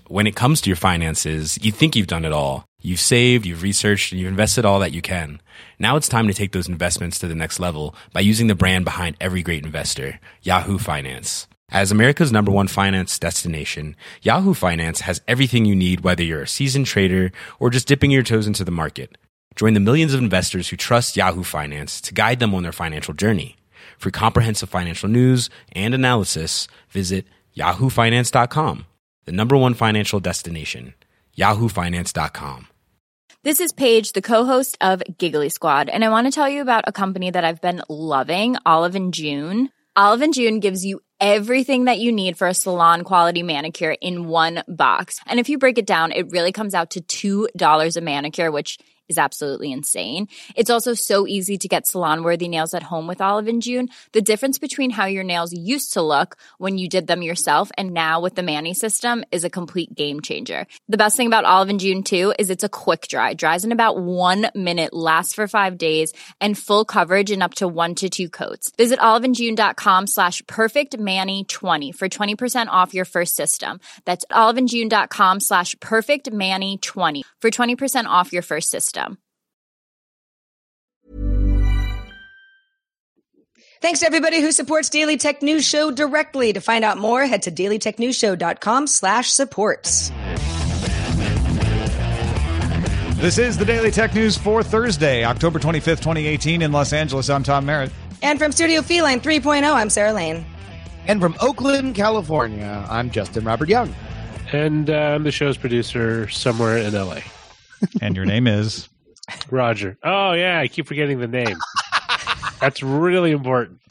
when it comes to your finances, you think you've done it all. You've saved, you've researched, and you've invested all that you can. Now it's time to take those investments to the next level by using the brand behind every great investor, Yahoo Finance. As America's #1 finance destination, Yahoo Finance has everything you need, whether you're a seasoned trader or just dipping your toes into the market. Join the millions of investors who trust Yahoo Finance to guide them on their financial journey. For comprehensive financial news and analysis, visit yahoofinance.com, the #1 financial destination, yahoofinance.com. This is Paige, the co-host of Giggly Squad, and I want to tell you about a company that I've been loving, Olive & June. Olive & June gives you everything that you need for a salon-quality manicure in one box. And if you break it down, it really comes out to $2 a manicure, which is absolutely insane. It's also so easy to get salon-worthy nails at home with Olive & June. The difference between how your nails used to look when you did them yourself and now with the Mani system is a complete game changer. The best thing about Olive & June, too, is it's a quick dry. Dries in about 1 minute, lasts for 5 days, and full coverage in up to 1 to 2 coats. Visit oliveandjune.com/perfectmani20 for 20% off your first system. That's oliveandjune.com/perfectmani20 for 20% off your first system. Thanks to everybody who supports Daily Tech News Show directly. To find out more, head to dailytechnewsshow.com/supports. This is the Daily Tech News for Thursday, October 25th, 2018 in Los Angeles. I'm Tom Merritt. And from Studio Feline 3.0, I'm Sarah Lane. And from Oakland, California, I'm Justin Robert Young. And I'm the show's producer somewhere in L.A. And your name is? Roger. Oh, yeah, I keep forgetting the name. That's really important.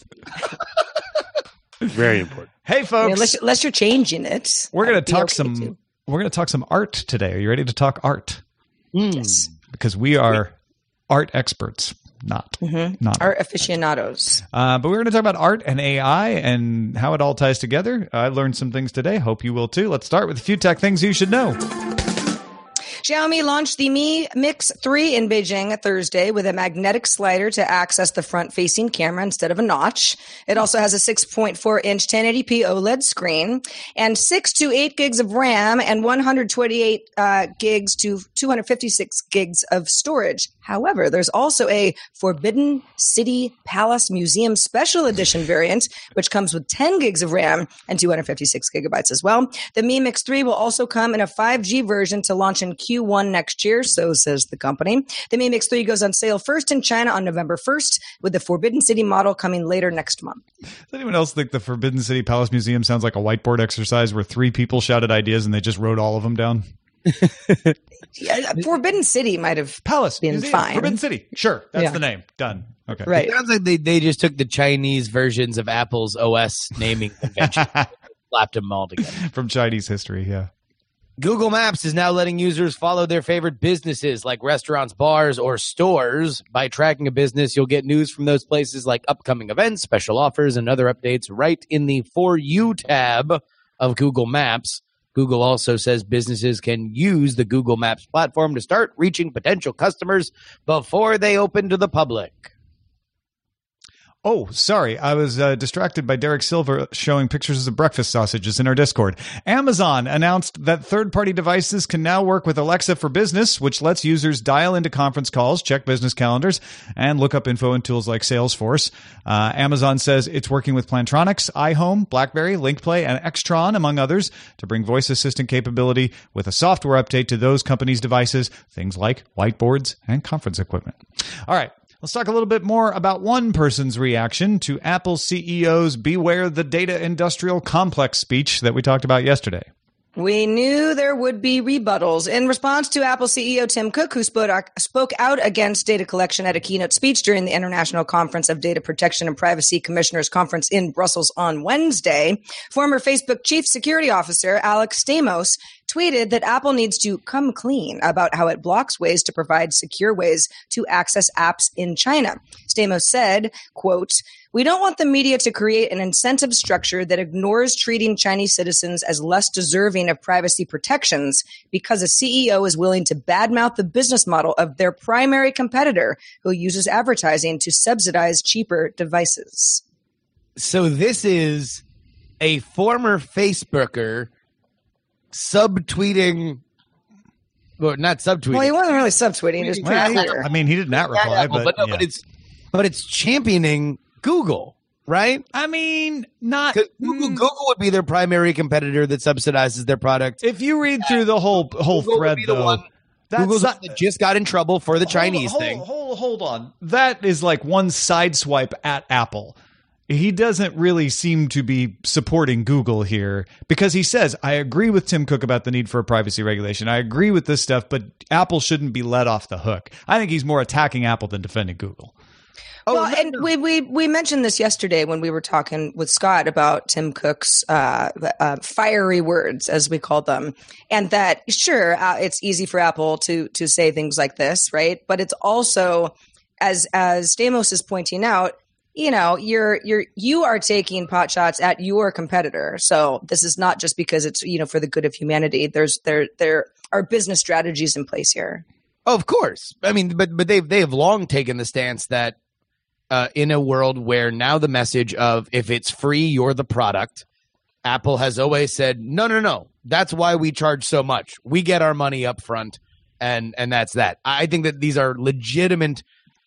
Very important. Hey, folks. Unless you're changing it. We're going to talk some. We're going to talk some art today. Are you ready to talk art? Yes. Because we are art experts, not art aficionados. But we're going to talk about art and AI and how it all ties together. I learned some things today. Hope you will too. Let's start with a few tech things you should know. Xiaomi launched the Mi Mix 3 in Beijing Thursday with a magnetic slider to access the front-facing camera instead of a notch. It also has a 6.4-inch 1080p OLED screen and 6 to 8 gigs of RAM and 128 gigs to 256 gigs of storage. However, there's also a Forbidden City Palace Museum Special Edition variant, which comes with 10 gigs of RAM and 256 gigabytes as well. The Mi Mix 3 will also come in a 5G version to launch in Q1 next year, so says the company. The Mi Mix 3 goes on sale first in China on November 1st, with the Forbidden City model coming later next month. Does anyone else think the Forbidden City Palace Museum sounds like a whiteboard exercise where 3 people shouted ideas and they just wrote all of them down? Yeah, Forbidden City might have Palace been Museum, fine. Forbidden City. Sure. That's the name. Done. Okay. Right. It sounds like they just took the Chinese versions of Apple's OS naming convention, slapped them all together. From Chinese history, yeah. Google Maps is now letting users follow their favorite businesses like restaurants, bars, or stores. By tracking a business, you'll get news from those places like upcoming events, special offers, and other updates right in the For You tab of Google Maps. Google also says businesses can use the Google Maps platform to start reaching potential customers before they open to the public. Oh, sorry. I was distracted by Derek Silver showing pictures of breakfast sausages in our Discord. Amazon announced that third-party devices can now work with Alexa for Business, which lets users dial into conference calls, check business calendars, and look up info in tools like Salesforce. Amazon says it's working with Plantronics, iHome, BlackBerry, LinkPlay, and Extron, among others, to bring voice assistant capability with a software update to those companies' devices, things like whiteboards and conference equipment. All right. Let's talk a little bit more about one person's reaction to Apple CEO's Beware the Data Industrial Complex speech that we talked about yesterday. We knew there would be rebuttals. In response to Apple CEO Tim Cook, who spoke out against data collection at a keynote speech during the International Conference of Data Protection and Privacy Commissioners Conference in Brussels on Wednesday, former Facebook Chief Security Officer Alex Stamos tweeted that Apple needs to come clean about how it blocks ways to provide secure ways to access apps in China. Stamos said, quote, "We don't want the media to create an incentive structure that ignores treating Chinese citizens as less deserving of privacy protections because a CEO is willing to badmouth the business model of their primary competitor who uses advertising to subsidize cheaper devices." So this is a former Facebooker subtweeting, or not subtweeting. Well, he wasn't really subtweeting. It was pretty clear. I mean, he did not reply, but it's championing Google, right? I mean, not Google would be their primary competitor that subsidizes their product. If you read through the whole thread, though, Google's that just got in trouble for the Chinese thing. Hold on. That is like one sideswipe at Apple. He doesn't really seem to be supporting Google here because he says, I agree with Tim Cook about the need for a privacy regulation. I agree with this stuff, but Apple shouldn't be let off the hook. I think he's more attacking Apple than defending Google. Well, and we mentioned this yesterday when we were talking with Scott about Tim Cook's fiery words, as we call them, and that sure it's easy for Apple to say things like this, right? But it's also, as Stamos is pointing out, you know, you are taking pot shots at your competitor. So this is not just because it's, you know, for the good of humanity. There are business strategies in place here. Oh, of course. I mean, but they have long taken the stance that. In a world where now the message of if it's free, you're the product, Apple has always said, no. That's why we charge so much. We get our money up front, and that's that. I think that these are legitimate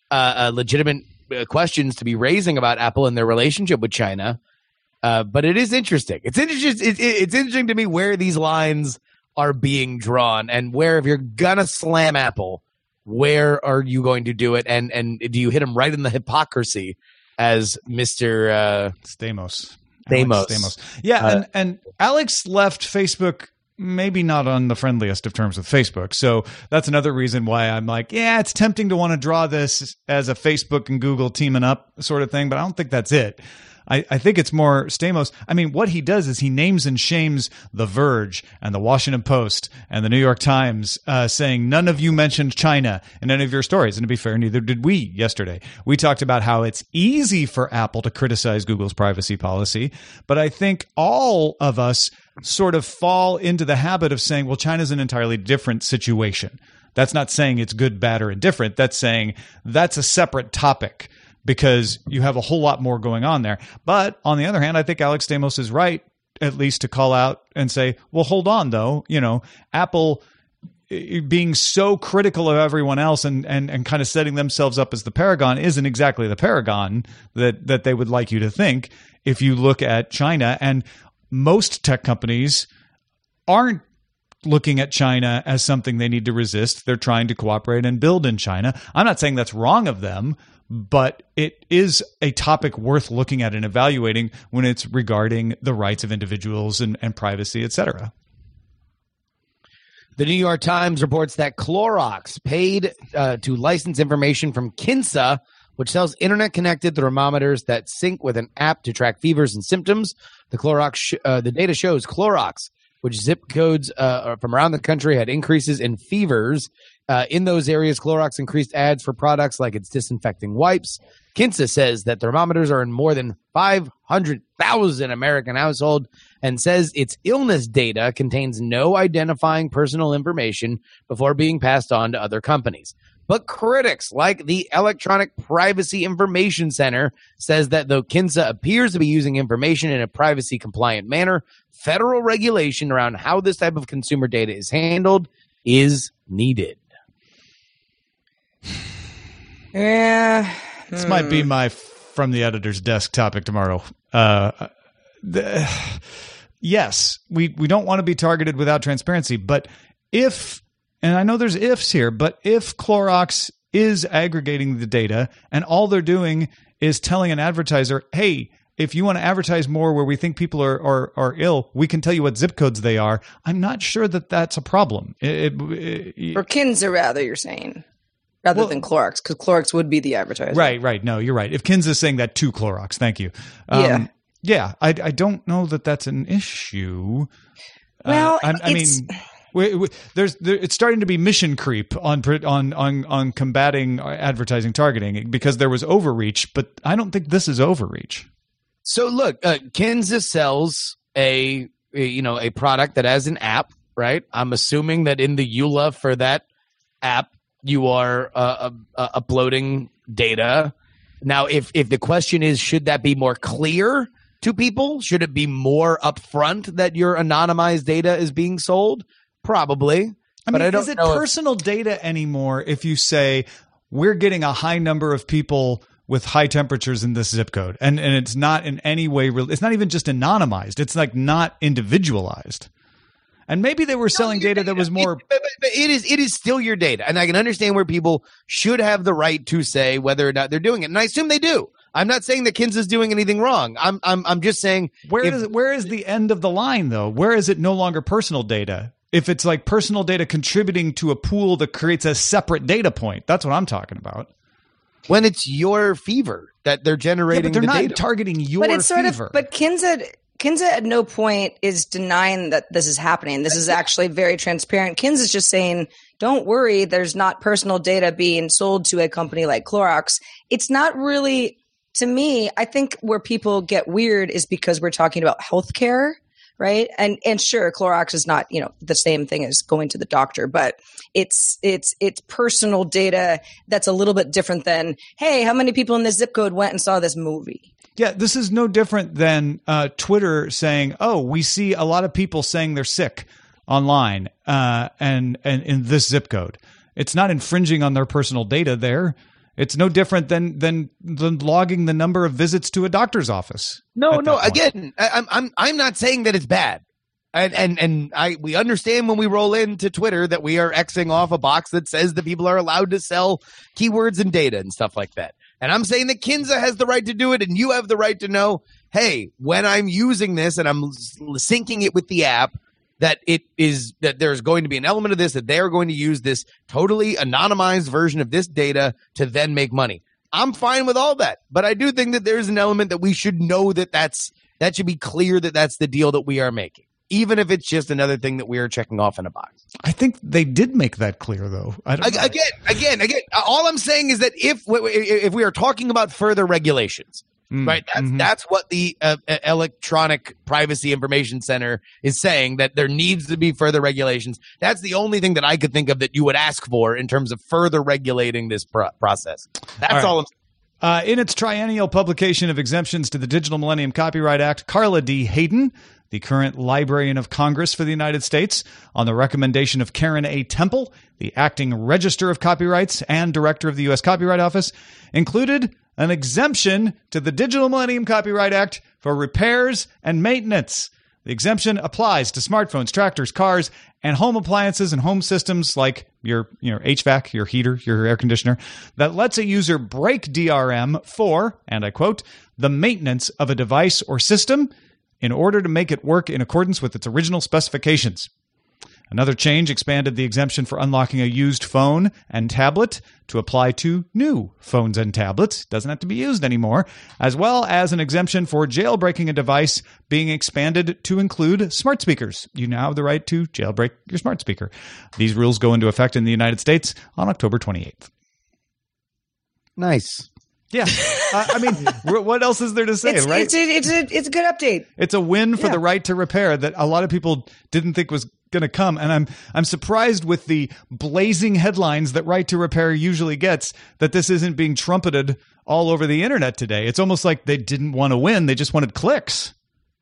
questions to be raising about Apple and their relationship with China. But it is interesting. It's interesting to me where these lines are being drawn and where if you're going to slam Apple, where are you going to do it? And do you hit him right in the hypocrisy as Mr. Stamos? Yeah. And Alex left Facebook maybe not on the friendliest of terms with Facebook. So that's another reason why I'm like, yeah, it's tempting to want to draw this as a Facebook and Google teaming up sort of thing, but I don't think that's it. I think it's more Stamos. I mean, what he does is he names and shames The Verge and The Washington Post and The New York Times, saying none of you mentioned China in any of your stories. And to be fair, neither did we yesterday. We talked about how it's easy for Apple to criticize Google's privacy policy, but I think all of us sort of fall into the habit of saying, well, China's an entirely different situation. That's not saying it's good, bad, or indifferent. That's saying that's a separate topic, because you have a whole lot more going on there. But on the other hand, I think Alex Stamos is right, at least to call out and say, well, hold on, though. You know, Apple being so critical of everyone else and kind of setting themselves up as the paragon isn't exactly the paragon that they would like you to think if you look at China. And most tech companies aren't looking at China as something they need to resist. They're trying to cooperate and build in China. I'm not saying that's wrong of them, but it is a topic worth looking at and evaluating when it's regarding the rights of individuals and privacy, et cetera. The New York Times reports that Clorox paid to license information from Kinsa, which sells internet-connected thermometers that sync with an app to track fevers and symptoms. The data shows Clorox, which zip codes from around the country had increases in fevers. In those areas, Clorox increased ads for products like its disinfecting wipes. Kinsa says that thermometers are in more than 500,000 American households and says its illness data contains no identifying personal information before being passed on to other companies. But critics like the Electronic Privacy Information Center says that though Kinsa appears to be using information in a privacy-compliant manner, federal regulation around how this type of consumer data is handled is needed. Yeah. This might be my from the editor's desk topic tomorrow. Yes, we don't want to be targeted without transparency, but if, and I know there's ifs here, but if Clorox is aggregating the data and all they're doing is telling an advertiser, hey, if you want to advertise more where we think people are ill, we can tell you what zip codes they are. I'm not sure that that's a problem. Or Kinsa, rather, you're saying. Rather than Clorox, because Clorox would be the advertiser. Right. No, you're right. If Kinsa's saying that to Clorox, thank you. Yeah, I don't know that that's an issue. Well, it's starting to be mission creep on combating advertising targeting because there was overreach, but I don't think this is overreach. So look, Kinsa sells a product that has an app, right? I'm assuming that in the EULA for that app, you are uploading data. Now, if the question is, should that be more clear to people? Should it be more upfront that your anonymized data is being sold? Probably. I But mean, I don't is it know if- personal data anymore if you say we're getting a high number of people with high temperatures in this zip code, and it's not in any way it's not even just anonymized, it's like not individualized? And maybe they were selling data that was more But it is still your data, and I can understand where people should have the right to say whether or not they're doing it, and I assume they do. I'm not saying that Kinza's doing anything wrong. I'm just saying where is the end of the line though? Where is it no longer personal data? If it's like personal data contributing to a pool that creates a separate data point, that's what I'm talking about. when it's your fever that they're generating. Yeah, but they're the not data. targeting your But it's sort fever. of, but Kinza at no point is denying that this is happening. This is actually very transparent. Kinza's just saying, don't worry, there's not personal data being sold to a company like Clorox. It's not really, to me, I think where people get weird is because we're talking about healthcare, right? And sure, Clorox is not, the same thing as going to the doctor, but it's personal data that's a little bit different than, hey, how many people in this zip code went and saw this movie? Yeah, this is no different than Twitter saying, "Oh, we see a lot of people saying they're sick online, and in this zip code." It's not infringing on their personal data there. It's no different than logging the number of visits to a doctor's office. No. at that point. Again, I'm not saying that it's bad, and we understand when we roll into Twitter that we are Xing off a box that says that people are allowed to sell keywords and data and stuff like that. And I'm saying that Kinza has the right to do it, and you have the right to know, hey, when I'm using this and I'm syncing it with the app, that there's going to be an element of this, that they're going to use this totally anonymized version of this data to then make money. I'm fine with all that, but I do think that there's an element that we should know that should be clear that that's the deal that we are making, even if it's just another thing that we are checking off in a box. I think they did make that clear, though. I don't know. Again, all I'm saying is that if we are talking about further regulations, right? That's what the Electronic Privacy Information Center is saying, that there needs to be further regulations. That's the only thing that I could think of that you would ask for in terms of further regulating this process. That's all I'm saying. In its triennial publication of exemptions to the Digital Millennium Copyright Act, Carla D. Hayden, the current Librarian of Congress for the United States, on the recommendation of Karen A. Temple, the acting Register of Copyrights and Director of the U.S. Copyright Office, included an exemption to the Digital Millennium Copyright Act for repairs and maintenance. The exemption applies to smartphones, tractors, cars, and home appliances and home systems like your HVAC, your heater, your air conditioner, that lets a user break DRM for, and I quote, the maintenance of a device or system in order to make it work in accordance with its original specifications. Another change expanded the exemption for unlocking a used phone and tablet to apply to new phones and tablets. Doesn't have to be used anymore, as well as an exemption for jailbreaking a device being expanded to include smart speakers. You now have the right to jailbreak your smart speaker. These rules go into effect in the United States on October 28th. Nice. Yeah. I mean, what else is there to say, right? It's a good update. It's a win for the right to repair that a lot of people didn't think was going to come, and I'm surprised with the blazing headlines that right to repair usually gets that this isn't being trumpeted all over the internet today. It's almost like they didn't want to win, they just wanted clicks.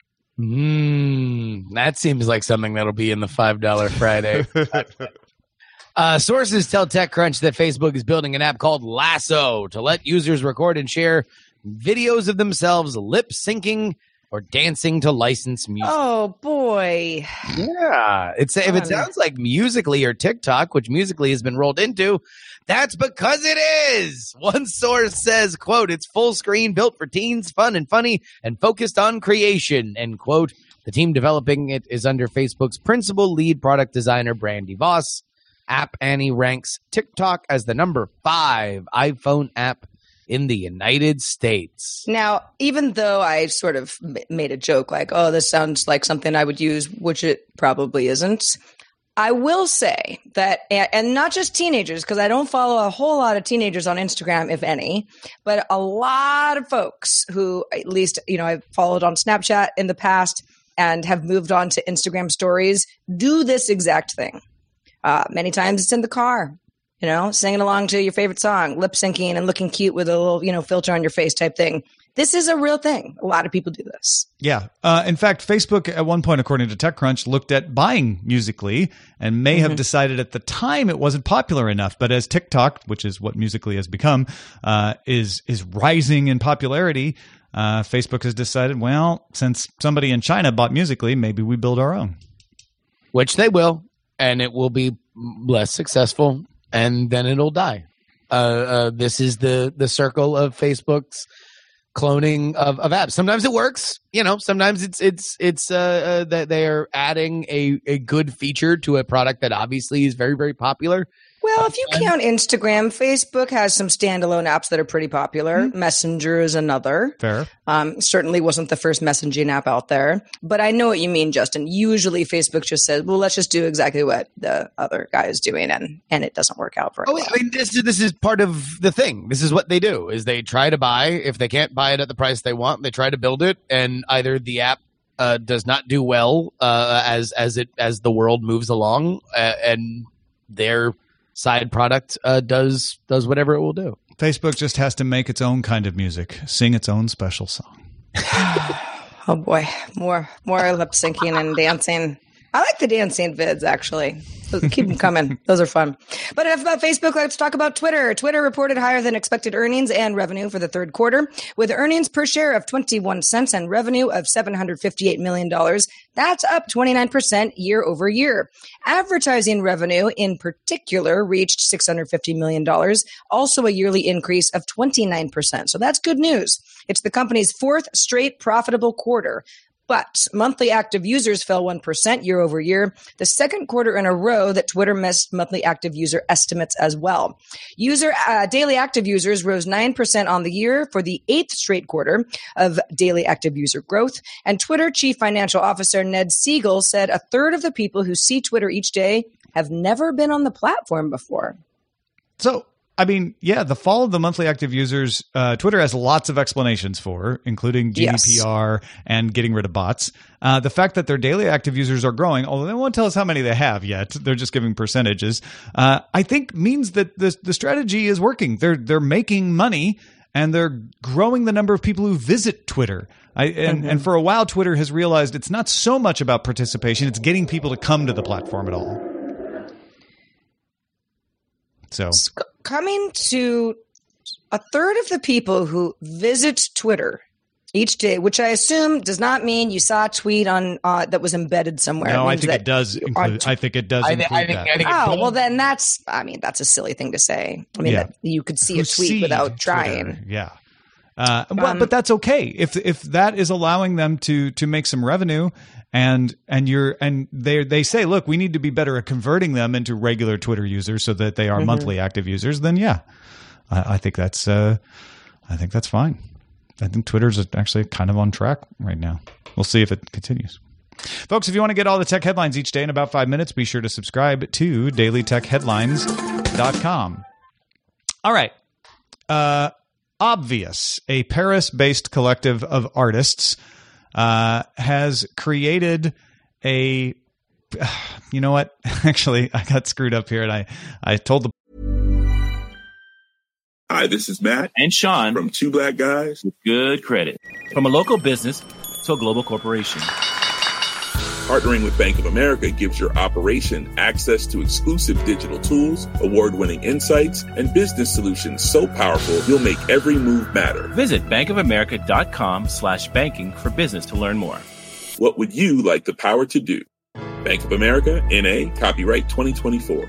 That seems like something that'll be in the $5 Friday. Sources tell TechCrunch that Facebook is building an app called Lasso to let users record and share videos of themselves lip syncing or dancing to licensed music. Oh boy. Yeah. If it sounds like Musical.ly or TikTok, which Musical.ly has been rolled into, that's because it is. One source says, quote, it's full screen, built for teens, fun and funny, and focused on creation, end quote. The team developing it is under Facebook's principal lead product designer, Brandy Voss. App Annie ranks TikTok as the number 5 iPhone app in the United States. Now, even though I sort of made a joke like, oh, this sounds like something I would use, which it probably isn't, I will say that, and not just teenagers, because I don't follow a whole lot of teenagers on Instagram, if any, but a lot of folks who, at least, I've followed on Snapchat in the past and have moved on to Instagram stories, do this exact thing. Many times it's in the car, singing along to your favorite song, lip syncing and looking cute with a little, filter on your face type thing. This is a real thing. A lot of people do this. Yeah. In fact, Facebook at one point, according to TechCrunch, looked at buying Musical.ly and may have decided at the time it wasn't popular enough. But as TikTok, which is what Musical.ly has become, is rising in popularity, Facebook has decided, well, since somebody in China bought Musical.ly, maybe we build our own. Which they will, and it will be less successful, and then it'll die. This is the circle of Facebook's cloning of apps. Sometimes it works, sometimes it's that they are adding a good feature to a product that obviously is very, very popular. Well, if you count Instagram, Facebook has some standalone apps that are pretty popular. Messenger is another. Fair. Certainly wasn't the first messaging app out there. But I know what you mean, Justin. Usually Facebook just says, well, let's just do exactly what the other guy is doing, and it doesn't work out very well. I mean, this is part of the thing. This is what they do, is they try to buy. If they can't buy it at the price they want, they try to build it, and either the app does not do well as the world moves along, and their side product does whatever it will do. Facebook just has to make its own kind of music, sing its own special song. Oh boy, more lip syncing and dancing. I like the dancing vids, actually. Keep them coming. Those are fun. But enough about Facebook. Let's talk about Twitter. Twitter reported higher than expected earnings and revenue for the third quarter, with earnings per share of 21 cents and revenue of $758 million. That's up 29% year over year. Advertising revenue in particular reached $650 million, also a yearly increase of 29%. So that's good news. It's the company's fourth straight profitable quarter. But monthly active users fell 1% year over year, the second quarter in a row that Twitter missed monthly active user estimates as well. Daily active users rose 9% on the year for the eighth straight quarter of daily active user growth. And Twitter Chief Financial Officer Ned Siegel said a third of the people who see Twitter each day have never been on the platform before. So, I mean, yeah, the fall of the monthly active users, Twitter has lots of explanations for, including GDPR and getting rid of bots. The fact that their daily active users are growing, although they won't tell us how many they have yet, they're just giving percentages, I think means that the strategy is working. They're making money, and they're growing the number of people who visit Twitter. And for a while, Twitter has realized it's not so much about participation, it's getting people to come to the platform at all. So coming to a third of the people who visit Twitter each day, which I assume does not mean you saw a tweet on that was embedded somewhere. No, I think it does include. I think it does include that. Well, then that's a silly thing to say. I mean, that you could see a tweet without trying. Twitter. Yeah. But that's okay if that is allowing them to make some revenue, and they say, look, we need to be better at converting them into regular Twitter users so that they are monthly active users. Then I think that's fine. I think Twitter's actually kind of on track right now. We'll see if it continues. Folks, if you want to get all the tech headlines each day in about 5 minutes, be sure to subscribe to dailytechheadlines.com. All right. Obvious, a Paris-based collective of artists, has created a. You know what? Actually, I got screwed up here, and I told the. Hi, this is Matt and Sean from Two Black Guys with Good Credit. From a local business to a global corporation, partnering with Bank of America gives your operation access to exclusive digital tools, award-winning insights, and business solutions so powerful you'll make every move matter. Visit bankofamerica.com/banking for business to learn more. What would you like the power to do? Bank of America, N.A., copyright 2024.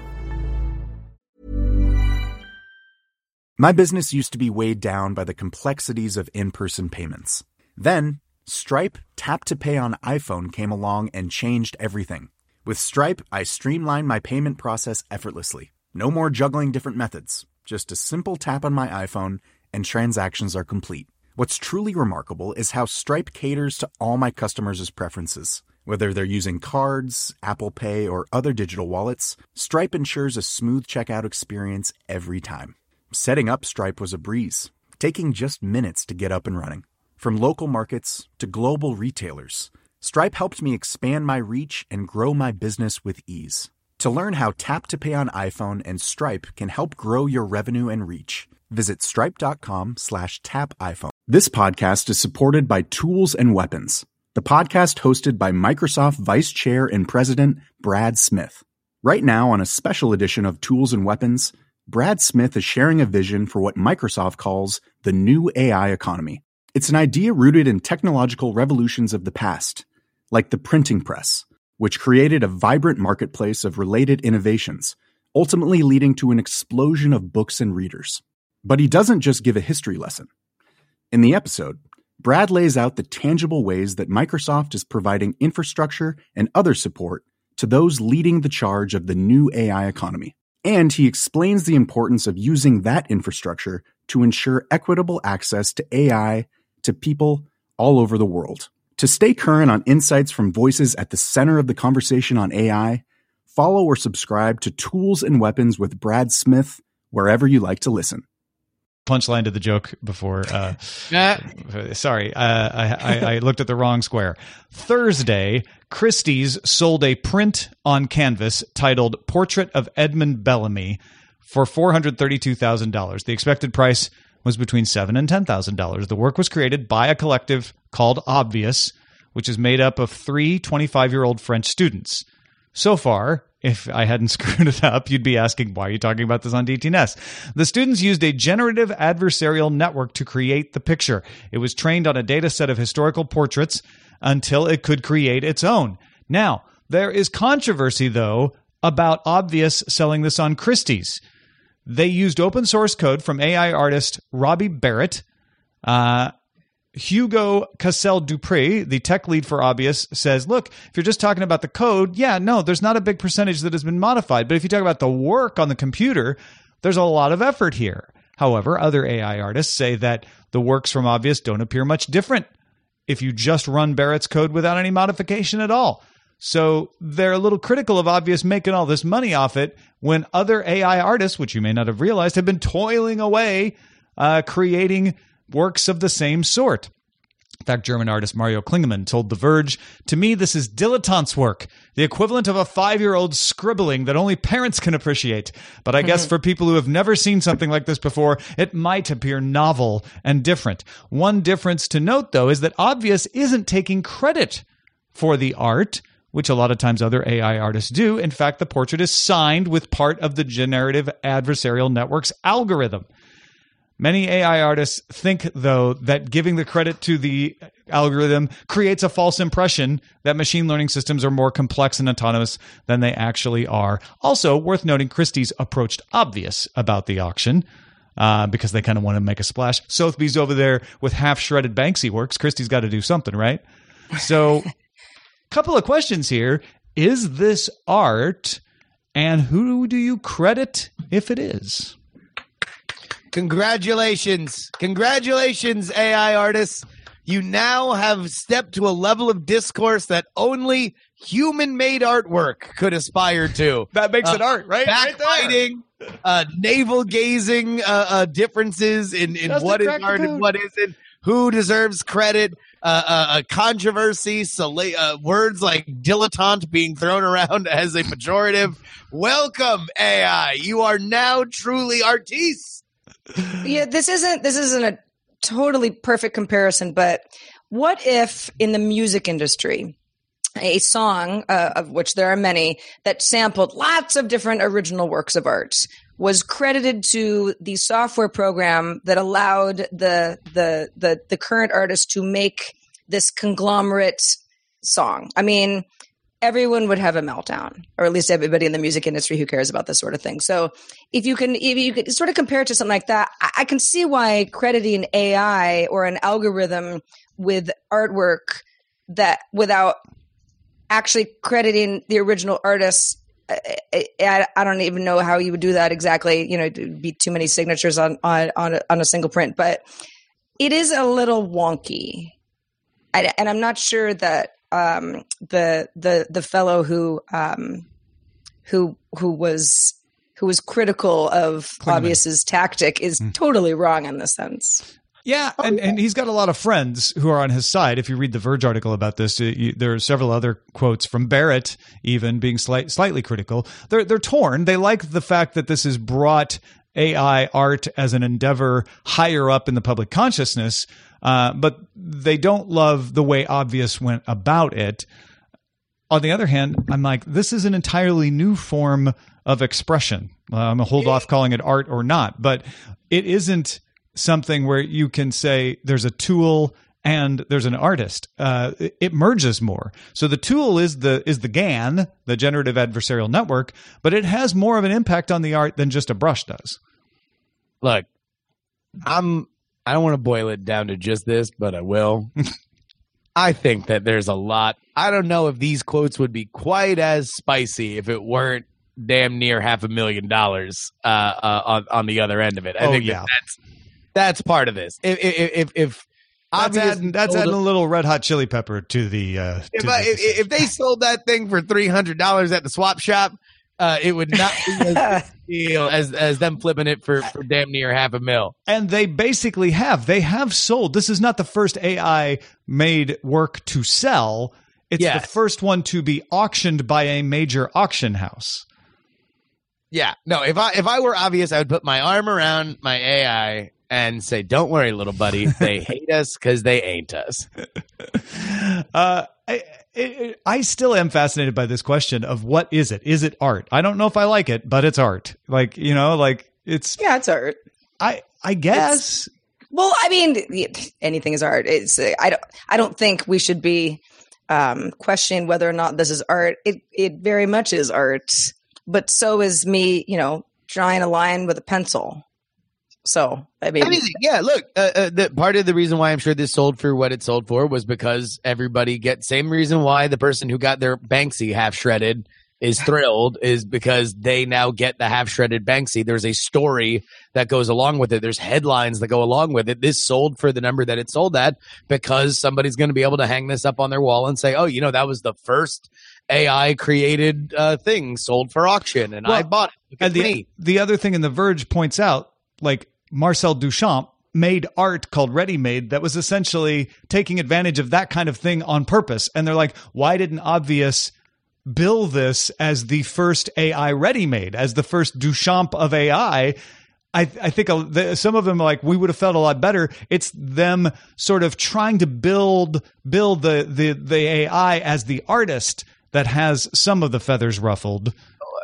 My business used to be weighed down by the complexities of in-person payments. Then, Stripe Tap to Pay on iPhone came along and changed everything. With Stripe, I streamlined my payment process effortlessly. No more juggling different methods. Just a simple tap on my iPhone and transactions are complete. What's truly remarkable is how Stripe caters to all my customers' preferences. Whether they're using cards, Apple Pay, or other digital wallets, Stripe ensures a smooth checkout experience every time. Setting up Stripe was a breeze, taking just minutes to get up and running. From local markets to global retailers, Stripe helped me expand my reach and grow my business with ease. To learn how Tap to Pay on iPhone and Stripe can help grow your revenue and reach, visit stripe.com/tapiphone. This podcast is supported by Tools and Weapons, the podcast hosted by Microsoft Vice Chair and President Brad Smith. Right now, on a special edition of Tools and Weapons, Brad Smith is sharing a vision for what Microsoft calls the new AI economy. It's an idea rooted in technological revolutions of the past, like the printing press, which created a vibrant marketplace of related innovations, ultimately leading to an explosion of books and readers. But he doesn't just give a history lesson. In the episode, Brad lays out the tangible ways that Microsoft is providing infrastructure and other support to those leading the charge of the new AI economy. And he explains the importance of using that infrastructure to ensure equitable access to AI to people all over the world. To stay current on insights from voices at the center of the conversation on AI, follow or subscribe to Tools and Weapons with Brad Smith wherever you like to listen. Punchline to the joke before. Sorry, I looked at the wrong square. Thursday, Christie's sold a print on canvas titled Portrait of Edmund Bellamy for $432,000. The expected price was between $7,000 and $10,000. The work was created by a collective called Obvious, which is made up of 3 25-year-old French students. So far, if I hadn't screwed it up, you'd be asking, why are you talking about this on DTNS? The students used a generative adversarial network to create the picture. It was trained on a data set of historical portraits until it could create its own. Now, there is controversy, though, about Obvious selling this on Christie's. They used open source code from AI artist Robbie Barrett. Hugo Cassel-Dupré, the tech lead for Obvious, says, look, if you're just talking about the code, there's not a big percentage that has been modified. But if you talk about the work on the computer, there's a lot of effort here. However, other AI artists say that the works from Obvious don't appear much different if you just run Barrett's code without any modification at all. So they're a little critical of Obvious making all this money off it when other AI artists, which you may not have realized, have been toiling away creating works of the same sort. In fact, German artist Mario Klingemann told The Verge, "To me, this is dilettante's work, the equivalent of a 5-year-old scribbling that only parents can appreciate. But I guess for people who have never seen something like this before, it might appear novel and different." One difference to note, though, is that Obvious isn't taking credit for the art, which a lot of times other AI artists do. In fact, the portrait is signed with part of the generative adversarial network's algorithm. Many AI artists think, though, that giving the credit to the algorithm creates a false impression that machine learning systems are more complex and autonomous than they actually are. Also, worth noting, Christie's approached Obvious about the auction because they kind of want to make a splash. Sotheby's over there with half-shredded Banksy works. Christie's got to do something, right? So, couple of questions here. Is this art, and who do you credit if it is? Congratulations, AI artists. You now have stepped to a level of discourse that only human-made artwork could aspire to. That makes it art, right? Backbiting, navel-gazing differences in what is art and what isn't, who deserves credit, controversy, words like dilettante being thrown around as a pejorative. Welcome, AI. You are now truly artistes. Yeah, this isn't a totally perfect comparison, but what if in the music industry, a song, of which there are many, that sampled lots of different original works of art was credited to the software program that allowed the current artist to make this conglomerate song? I mean, everyone would have a meltdown, or at least everybody in the music industry who cares about this sort of thing. So if you can sort of compare it to something like that, I can see why crediting AI or an algorithm with artwork that without actually crediting the original artists, I don't even know how you would do that exactly. You know, it'd be too many signatures on a single print, but it is a little wonky. And I'm not sure that the fellow who was critical of Obvious's tactic is totally wrong in this sense. Yeah, and he's got a lot of friends who are on his side. If you read the Verge article about this, there are several other quotes from Barrett even being slightly critical. They're torn. They like the fact that this has brought AI art as an endeavor higher up in the public consciousness. but they don't love the way Obvious went about it. On the other hand, I'm like, this is an entirely new form of expression. I'm going to hold off calling it art or not, but it isn't something where you can say there's a tool and there's an artist. It merges more. So the tool is the GAN, the generative adversarial network, but it has more of an impact on the art than just a brush does. Look, I don't want to boil it down to just this, but I will. I think that there's a lot. I don't know if these quotes would be quite as spicy if it weren't damn near $500,000 on the other end of it. I think that's part of this. If that's adding a little red hot chili pepper to the. If they sold that thing for $300 at the swap shop, it would not be as big a deal as them flipping it for damn near $500,000. And they basically have. They have sold. This is not the first AI made work to sell. It's the first one to be auctioned by a major auction house. Yeah. No, if I were Obvious, I would put my arm around my AI and say, don't worry, little buddy. They hate us because they ain't us. I still am fascinated by this question of what is it? Is it art? I don't know if I like it, but it's art. Like, it's... Yeah, it's art. I guess... Well, I mean, anything is art. It's I don't think we should be questioning whether or not this is art. It very much is art, but so is me, drawing a line with a pencil. So I mean, yeah. Look, the part of the reason why I'm sure this sold for what it sold for was because everybody same reason why the person who got their Banksy half shredded is thrilled is because they now get the half shredded Banksy. There's a story that goes along with it. There's headlines that go along with it. This sold for the number that it sold at because somebody's going to be able to hang this up on their wall and say, oh, that was the first AI created thing sold for auction, and I bought it. And the other thing in The Verge points out, like Marcel Duchamp made art called Ready Made that was essentially taking advantage of that kind of thing on purpose. And they're like, why didn't Obvious bill this as the first AI Ready Made, as the first Duchamp of AI? I think some of them are like, we would have felt a lot better. It's them sort of trying to build the AI as the artist that has some of the feathers ruffled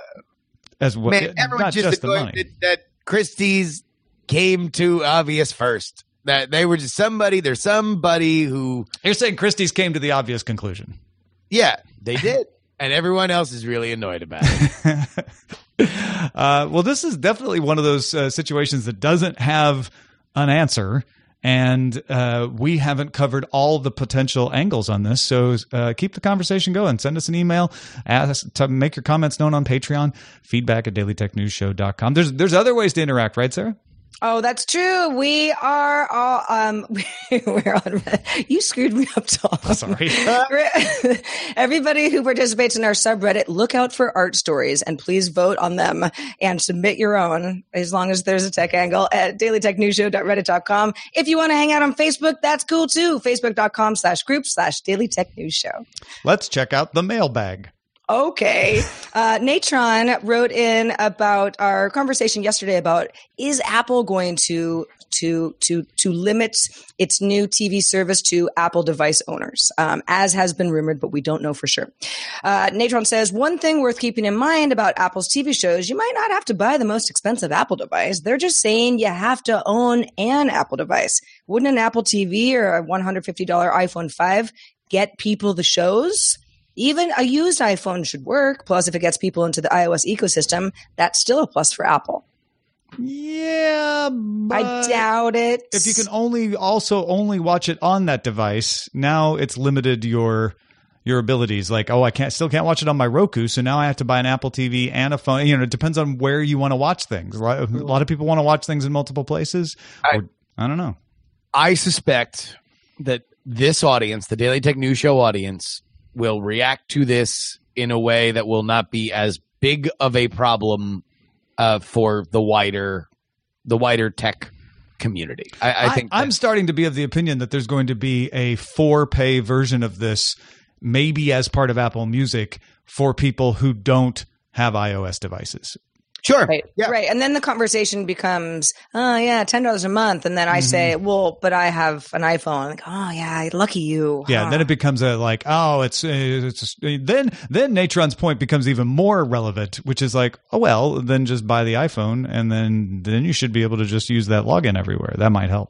as well. Man, everyone just the money. That Christie's came to Obvious first. That they were just somebody. There's somebody who you're saying Christie's came to the obvious conclusion. Yeah, they did, and everyone else is really annoyed about it. Well, this is definitely one of those situations that doesn't have an answer. And we haven't covered all the potential angles on this. So keep the conversation going. Send us an email. Ask to make your comments known on Patreon. feedback@dailytechnewsshow.com. There's other ways to interact, right, Sarah? Oh, that's true. We are all, we're on, you screwed me up, Tom. Sorry. Everybody who participates in our subreddit, look out for art stories and please vote on them and submit your own, as long as there's a tech angle, at dailytechnewsshow.reddit.com. If you want to hang out on Facebook, that's cool too. Facebook.com/group/dailytechnewsshow. Let's check out the mailbag. Okay. Natron wrote in about our conversation yesterday about, is Apple going to limit its new TV service to Apple device owners, as has been rumored, but we don't know for sure. Natron says, one thing worth keeping in mind about Apple's TV shows, you might not have to buy the most expensive Apple device. They're just saying you have to own an Apple device. Wouldn't an Apple TV or a $150 iPhone 5 get people the shows? Even a used iPhone should work. Plus, if it gets people into the iOS ecosystem, that's still a plus for Apple. Yeah, but I doubt it. If you can only watch it on that device, now it's limited your abilities. Like, oh, I still can't watch it on my Roku, so now I have to buy an Apple TV and a phone. It depends on where you want to watch things. A lot of people want to watch things in multiple places. I don't know. I suspect that this audience, the Daily Tech News Show audience, will react to this in a way that will not be as big of a problem for the wider tech community. I think I'm starting to be of the opinion that there's going to be a for-pay version of this, maybe as part of Apple Music, for people who don't have iOS devices. Sure. Right. Yeah. Right. And then the conversation becomes, oh, yeah, $10 a month. And then I say, well, but I have an iPhone. I'm like, oh, yeah, lucky you. Yeah. And then it becomes then Natron's point becomes even more relevant, which is like, oh, well, then just buy the iPhone and then you should be able to just use that login everywhere. That might help.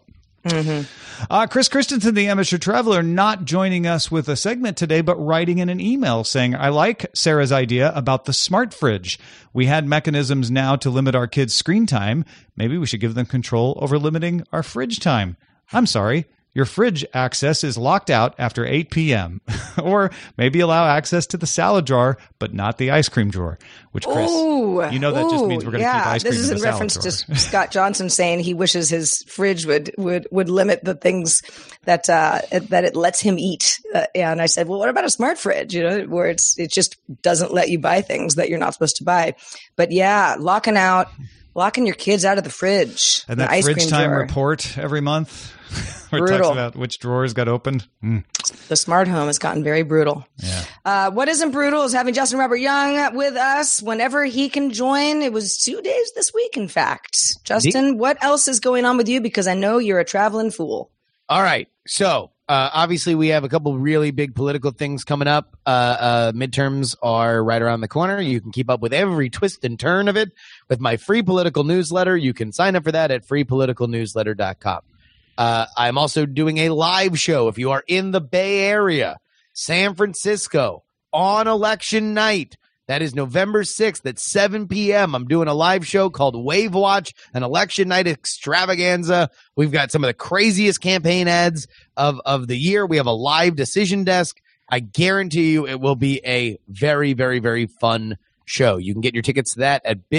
Chris Christensen, the amateur traveler, not joining us with a segment today, but writing in an email saying, I like Sarah's idea about the smart fridge. We had mechanisms now to limit our kids' screen time. Maybe we should give them control over limiting our fridge time. I'm sorry. Your fridge access is locked out after 8 p.m. Or maybe allow access to the salad drawer, but not the ice cream drawer. Which, Chris, you know that just means we're going to keep ice cream in the salad drawer. This is in reference to Scott Johnson saying he wishes his fridge would limit the things that it lets him eat. And I said, well, what about a smart fridge? Where it just doesn't let you buy things that you're not supposed to buy. But yeah, locking your kids out of the fridge. And that fridge time report every month. Where it talks about which drawers got opened. The smart home has gotten very brutal. Yeah. What isn't brutal is having Justin Robert Young with us whenever he can join. It was 2 days this week, in fact. Justin, what else is going on with you? Because I know you're a traveling fool. All right. So obviously we have a couple really big political things coming up. Midterms are right around the corner. You can keep up with every twist and turn of it with my free political newsletter. You can sign up for that at freepoliticalnewsletter.com. I'm also doing a live show. If you are in the Bay Area, San Francisco, on election night, that is November 6th at 7 p.m. I'm doing a live show called Wave Watch, an election night extravaganza. We've got some of the craziest campaign ads of the year. We have a live decision desk. I guarantee you it will be a very, very, very fun show. You can get your tickets to that at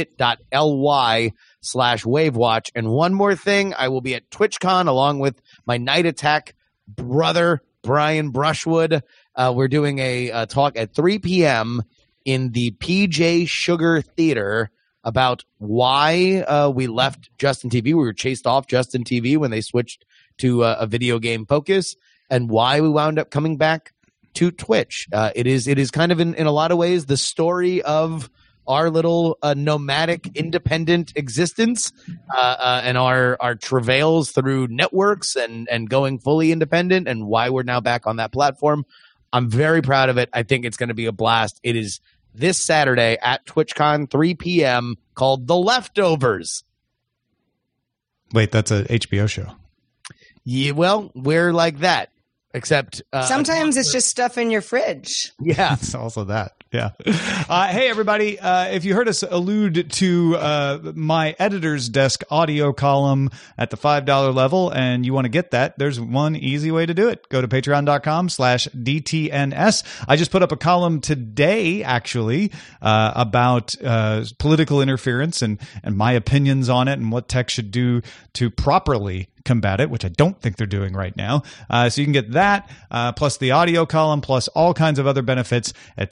bit.ly/WaveWatch. And one more thing, I will be at TwitchCon along with my Night Attack brother, Brian Brushwood. We're doing a talk at 3 p.m. in the PJ Sugar Theater about why we left Justin TV. We were chased off Justin TV when they switched to a video game focus, and why we wound up coming back to Twitch. It is kind of in a lot of ways the story of our little nomadic independent existence and our travails through networks and going fully independent, and why we're now back on that platform. I'm very proud of it. I think it's going to be a blast. It is this Saturday at TwitchCon, 3 p.m., called The Leftovers. Wait, that's a HBO show. Yeah, well, we're like that. Except sometimes it's just stuff in your fridge. Yeah, it's also that. Yeah. Hey, everybody! If you heard us allude to my editor's desk audio column at the $5 level, and you want to get that, there's one easy way to do it. Go to patreon.com/DTNS. I just put up a column today, actually, about political interference and my opinions on it and what tech should do to properly combat it, which I don't think they're doing right now. So you can get that, plus the audio column, plus all kinds of other benefits at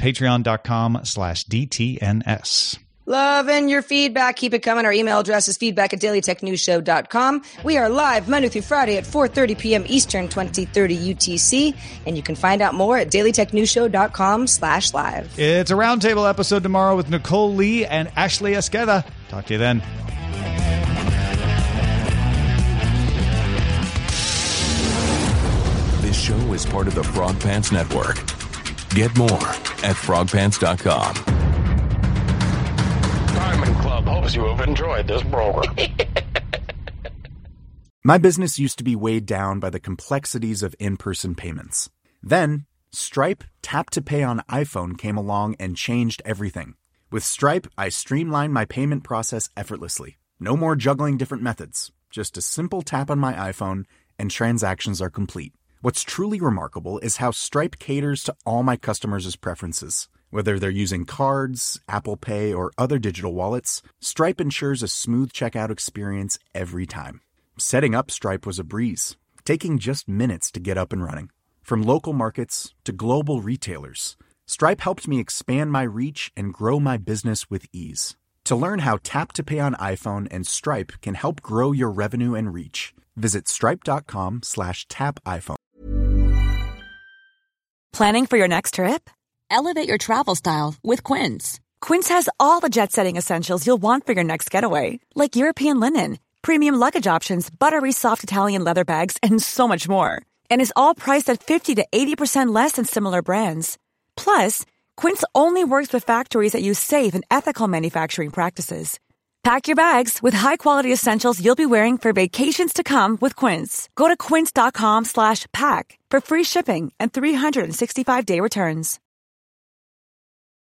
patreon.com/DTNS. Loving your feedback. Keep it coming. Our email address is feedback@dailytechnewsshow.com. We are live Monday through Friday at 4:30 p.m. Eastern, 2030 UTC. And you can find out more at dailytechnewsshow.com/live. It's a roundtable episode tomorrow with Nicole Lee and Ashley Esqueda. Talk to you then. This show is part of the Frog Pants Network. Get more at frogpants.com. Diamond Club hopes you have enjoyed this program. My business used to be weighed down by the complexities of in-person payments. Then, Stripe Tap to Pay on iPhone came along and changed everything. With Stripe, I streamlined my payment process effortlessly. No more juggling different methods. Just a simple tap on my iPhone and transactions are complete. What's truly remarkable is how Stripe caters to all my customers' preferences. Whether they're using cards, Apple Pay, or other digital wallets, Stripe ensures a smooth checkout experience every time. Setting up Stripe was a breeze, taking just minutes to get up and running. From local markets to global retailers, Stripe helped me expand my reach and grow my business with ease. To learn how Tap to Pay on iPhone and Stripe can help grow your revenue and reach, visit stripe.com/tapiphone. Planning for your next trip? Elevate your travel style with Quince. Quince has all the jet-setting essentials you'll want for your next getaway, like European linen, premium luggage options, buttery soft Italian leather bags, and so much more. And is all priced at 50 to 80% less than similar brands. Plus, Quince only works with factories that use safe and ethical manufacturing practices. Pack your bags with high-quality essentials you'll be wearing for vacations to come with Quince. Go to quince.com/pack for free shipping and 365-day returns.